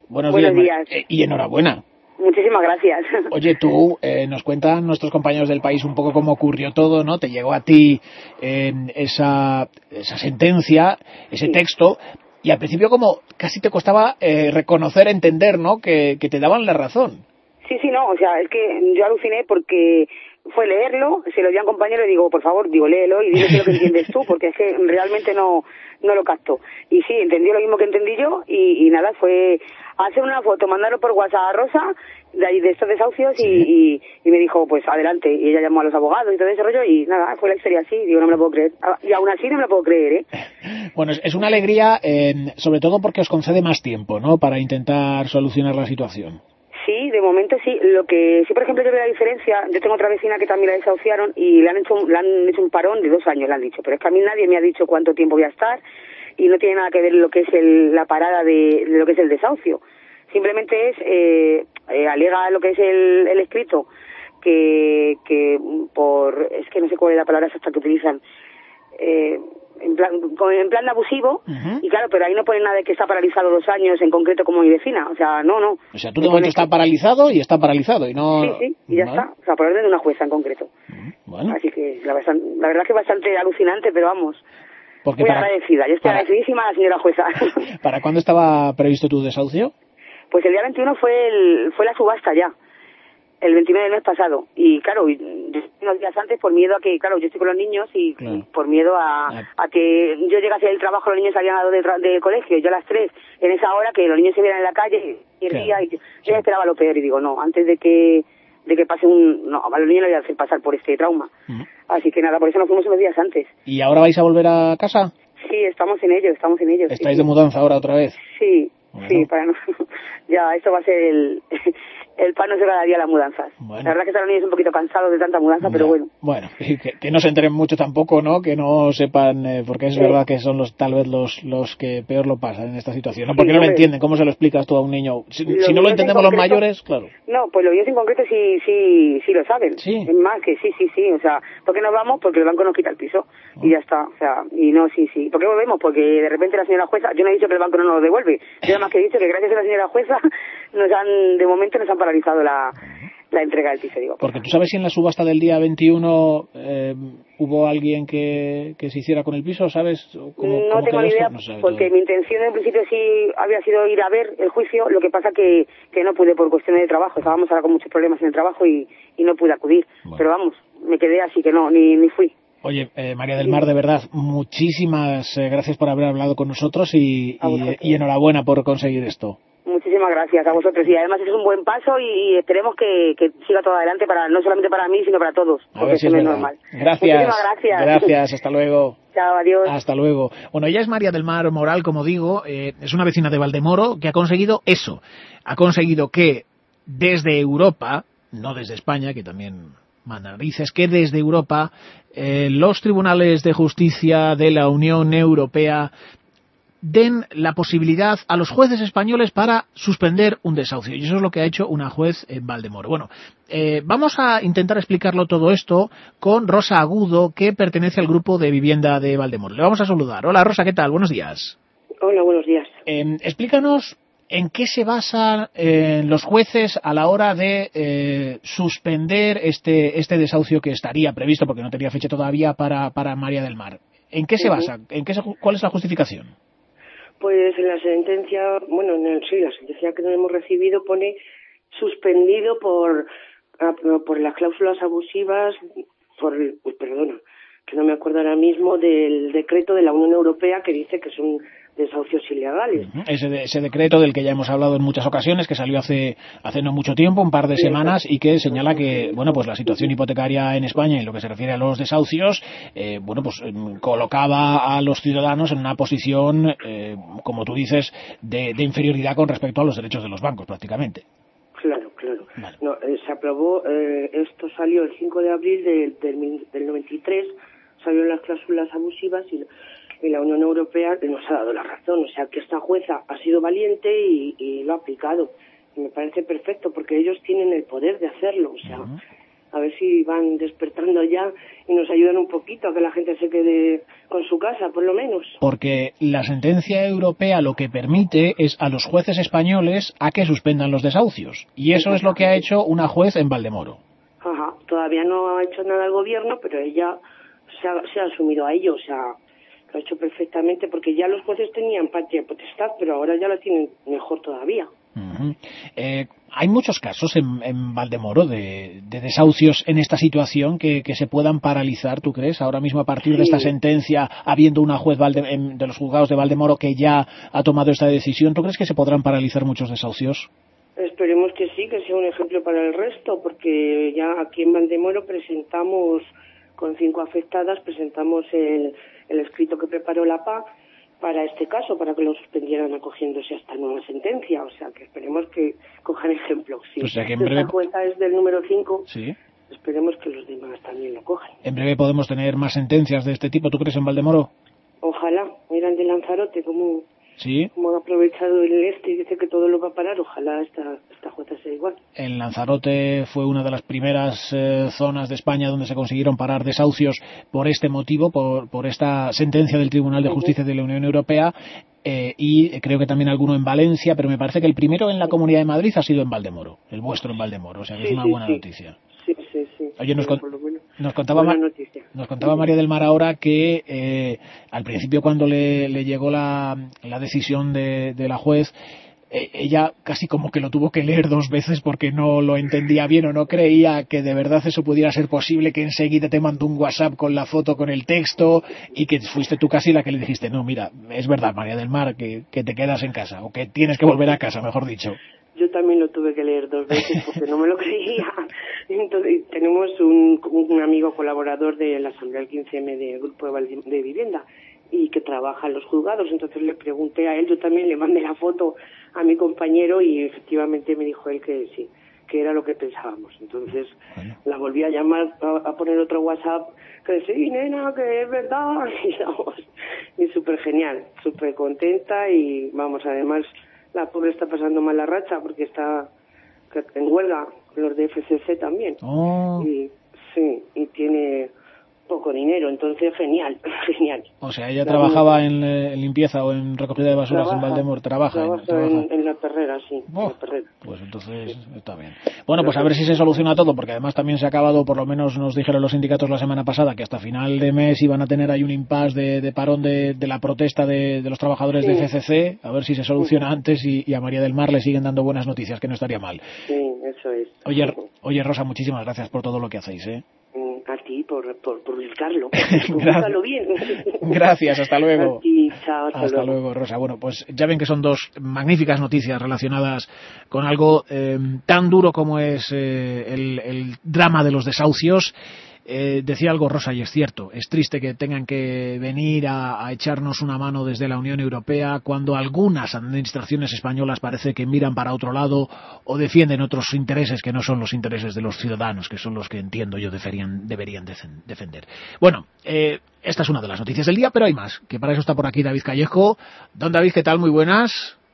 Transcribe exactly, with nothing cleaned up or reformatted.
Buenos, Buenos días. días. Eh, y enhorabuena. Muchísimas gracias. Oye, tú, eh, nos cuentan nuestros compañeros del País un poco cómo ocurrió todo, ¿no? Te llegó a ti eh, esa, esa sentencia, ese Sí. texto, y al principio como casi te costaba eh, reconocer, entender, ¿no? Que, que te daban la razón. Sí, sí, no, o sea, es que yo aluciné porque fue leerlo, se lo di a un compañero y digo, por favor, digo, léelo y dime qué es lo que entiendes tú, porque es que realmente no no lo capto. Y sí, entendió lo mismo que entendí yo y, y nada, fue hacer una foto, mandarlo por WhatsApp a Rosa, de ahí de estos desahucios, Sí. y, y, y me dijo, pues adelante, y ella llamó a los abogados y todo ese rollo y nada, fue la historia así, digo, no me lo puedo creer. Y aún así no me lo puedo creer, ¿eh? Bueno, es, es una alegría, eh, sobre todo porque os concede más tiempo, ¿no? Para intentar solucionar la situación. Sí, de momento sí. Lo que sí, por ejemplo, yo veo la diferencia. Yo tengo otra vecina que también la desahuciaron y le han hecho un, le han hecho un parón de dos años, le han dicho. Pero es que a mí nadie me ha dicho cuánto tiempo voy a estar y no tiene nada que ver lo que es el, la parada de, de lo que es el desahucio. Simplemente es, eh, eh, alega lo que es el, el escrito, que, que por, es que no sé cuál es la palabra exacta que utilizan, eh, en plan, en plan abusivo, uh-huh. Y claro, pero ahí no pone nada de que está paralizado dos años en concreto como mi vecina, o sea, no, no. O sea, tú de momento está paralizado y está paralizado y no... Sí, sí, y ya ¿vale? Está, o sea, por orden de una jueza en concreto. Uh-huh. Bueno. Así que la, la verdad que es bastante alucinante, pero vamos, porque muy para, agradecida, yo estoy para, agradecidísima a la señora jueza. ¿Para cuándo estaba previsto tu desahucio? Pues el día veintiuno fue el, fue la subasta ya. El veintinueve del mes pasado. Y claro, unos días antes por miedo a que, claro, yo estoy con los niños y claro. por miedo a, a que yo llegase del trabajo, los niños salían a del de colegio, yo a las tres, en esa hora que los niños se vieran en la calle y claro. día, y yo sí. esperaba lo peor y digo, no, antes de que de que pase un... No, a los niños les voy a hacer pasar por este trauma. Uh-huh. Así que nada, por eso nos fuimos unos días antes. ¿Y ahora vais a volver a casa? Sí, estamos en ello, estamos en ello. ¿Estáis sí, de mudanza ahora otra vez? Sí, bueno. sí, para no... ya, esto va a ser el... el pan no se cada día las mudanzas. Bueno. La verdad que están los niños un poquito cansados de tanta mudanza, ya. Pero bueno. Bueno, que, que no se enteren mucho tampoco, ¿no? Que no sepan, eh, porque es eh. verdad que son los tal vez los los que peor lo pasan en esta situación, ¿no? Porque sí, no lo entienden. ¿Cómo se lo explicas tú a un niño? Si, si no lo entendemos los mayores, claro. No, pues los niños en concreto sí sí sí lo saben. Sí. Es más que sí, sí, sí. O sea, ¿por qué nos vamos? Porque el banco nos quita el piso. Oh. Y ya está. O sea, y no, sí, sí. ¿Por qué volvemos? Porque de repente la señora jueza, yo no he dicho que el banco no nos lo devuelve. Yo además que he dicho que gracias a la señora jueza nos han, de momento nos han paralizado la la entrega del piso, digo. Porque tú sabes si en la subasta del día veintiuno eh, hubo alguien que, que se hiciera con el piso, ¿sabes? ¿Cómo, no cómo tengo ni idea, no porque todo. Mi intención en principio sí había sido ir a ver el juicio, lo que pasa que, que no pude por cuestiones de trabajo, estábamos ahora con muchos problemas en el trabajo y, y no pude acudir, bueno. Pero vamos, me quedé así que no, ni, ni fui. Oye, eh, María del Mar, de verdad, muchísimas eh, gracias por haber hablado con nosotros y, y, y enhorabuena por conseguir esto. Muchísimas gracias a vosotros y además es un buen paso y, y esperemos que, que siga todo adelante para no solamente para mí sino para todos, a porque ver si eso es no verdad. es normal. Gracias. Muchísimas gracias. Gracias, hasta luego. Chao, adiós. Hasta luego. Bueno, ella es María del Mar Moral, como digo, eh, es una vecina de Valdemoro que ha conseguido eso. Ha conseguido que desde Europa, no desde España, que también manda narices, que desde Europa eh, los tribunales de justicia de la Unión Europea den la posibilidad a los jueces españoles para suspender un desahucio. Y eso es lo que ha hecho una juez en Valdemoro. Bueno, eh, vamos a intentar explicarlo todo esto con Rosa Agudo, que pertenece al grupo de vivienda de Valdemoro. Le vamos a saludar. Hola, Rosa, ¿qué tal? Buenos días. Hola, buenos días. Eh, explícanos en qué se basan eh, los jueces a la hora de eh, suspender este, este desahucio que estaría previsto, porque no tenía fecha todavía, para, para María del Mar. ¿En qué se basa? ¿En qué se, ¿Cuál es la justificación? Pues en la sentencia, bueno, en el, sí, la sentencia que no hemos recibido pone suspendido por por las cláusulas abusivas, por, pues, perdona, que no me acuerdo ahora mismo del decreto de la Unión Europea que dice que son desahucios ilegales. Uh-huh. Ese, de, ese decreto del que ya hemos hablado en muchas ocasiones, que salió hace hace no mucho tiempo, un par de sí, semanas, exacto. Y que señala que, bueno, pues la situación hipotecaria en España, en lo que se refiere a los desahucios, eh, bueno, pues eh, colocaba a los ciudadanos en una posición, eh, como tú dices, de, de inferioridad con respecto a los derechos de los bancos, prácticamente. Claro, claro. Vale. No, eh, se aprobó, eh, esto salió el cinco de abril de, del, del noventa y tres, salieron las cláusulas abusivas y y la Unión Europea nos ha dado la razón, o sea que esta jueza ha sido valiente y, y lo ha aplicado. Y me parece perfecto porque ellos tienen el poder de hacerlo, o sea, uh-huh. a ver si van despertando ya y nos ayudan un poquito a que la gente se quede con su casa, por lo menos. Porque la sentencia europea lo que permite es a los jueces españoles a que suspendan los desahucios. Y eso es lo que ha hecho una juez en Valdemoro. Ajá, todavía no ha hecho nada el gobierno, pero ella se ha, se ha asumido a ello, o sea, lo ha hecho perfectamente, porque ya los jueces tenían patria potestad, pero ahora ya la tienen mejor todavía. Uh-huh. Eh, hay muchos casos en, en Valdemoro de, de desahucios en esta situación que, que se puedan paralizar, ¿tú crees? Ahora mismo, a partir sí. de esta sentencia, habiendo una juez Valde, en, de los juzgados de Valdemoro que ya ha tomado esta decisión, ¿tú crees que se podrán paralizar muchos desahucios? Esperemos que sí, que sea un ejemplo para el resto, porque ya aquí en Valdemoro presentamos, con cinco afectadas, presentamos el, el escrito que preparó la P A para este caso, para que lo suspendieran acogiéndose a esta nueva sentencia. O sea, que esperemos que cojan ejemplo. Si o sea que en breve... esta jueza es del número cinco, ¿sí? Esperemos que los demás también lo cojan. ¿En breve podemos tener más sentencias de este tipo, tú crees, en Valdemoro? Ojalá. Mira el de Lanzarote, como... ¿Sí? Como han aprovechado el este y dice que todo lo va a parar, ojalá esta, esta jueza sea igual. En Lanzarote fue una de las primeras eh, zonas de España donde se consiguieron parar desahucios por este motivo, por, por esta sentencia del Tribunal de Justicia de la Unión Europea, eh, y creo que también alguno en Valencia, pero me parece que el primero en la Comunidad de Madrid ha sido en Valdemoro, el vuestro en Valdemoro, o sea que sí, es una sí, buena sí. noticia. Sí, sí, sí. Oye, nos, con, nos, contaba Ma- nos contaba María del Mar ahora que eh, al principio cuando le, le llegó la, la decisión de, de la juez, eh, ella casi como que lo tuvo que leer dos veces porque no lo entendía bien o no creía que de verdad eso pudiera ser posible, que enseguida te mandó un WhatsApp con la foto, con el texto, y que fuiste tú casi la que le dijiste, no, mira, es verdad, María del Mar, que, que te quedas en casa, o que tienes que volver a casa, mejor dicho. Yo también lo tuve que leer dos veces porque no me lo creía. Entonces, tenemos un, un amigo colaborador de la Asamblea del quince eme del Grupo de, Valdi- de Vivienda y que trabaja en los juzgados. Entonces le pregunté a él, yo también le mandé la foto a mi compañero y efectivamente me dijo él que sí, que era lo que pensábamos. Entonces bueno. La volví a llamar a, a poner otro WhatsApp que sí, nena, que es verdad. Y, vamos, y súper genial, súper contenta y vamos, además... La pobre está pasando mal la racha porque está en huelga con los de F C C también. Oh. Y, sí, y tiene poco dinero, entonces genial, genial. O sea, ella la trabajaba en, en limpieza o en recogida de basuras trabaja, en Valdemoro, trabaja, trabaja, en, trabaja. En, en la perrera, sí. Oh, en la perrera. Pues entonces sí. Está bien. Bueno, pues a ver si se soluciona todo, porque además también se ha acabado, por lo menos nos dijeron los sindicatos la semana pasada, que hasta final de mes iban a tener ahí un impasse de, de parón de, de la protesta de, de los trabajadores sí. de F C C, a ver si se soluciona sí. antes y, y a María del Mar le siguen dando buenas noticias, que no estaría mal. Sí, eso es. Oye, oye Rosa, muchísimas gracias por todo lo que hacéis, ¿eh? A ti por, por publicarlo. Gracias. Bien. Gracias, hasta luego. A ti, chao, hasta, hasta luego. luego, Rosa. Bueno, pues ya ven que son dos magníficas noticias relacionadas con algo eh, tan duro como es eh, el, el drama de los desahucios. Eh, decía algo Rosa y es cierto, es triste que tengan que venir a, a echarnos una mano desde la Unión Europea cuando algunas administraciones españolas parece que miran para otro lado o defienden otros intereses que no son los intereses de los ciudadanos, que son los que entiendo yo deberían, deberían defender. Bueno, eh, esta es una de las noticias del día, pero hay más, que para eso está por aquí David Callejo. Don David, ¿qué tal? Muy buenas.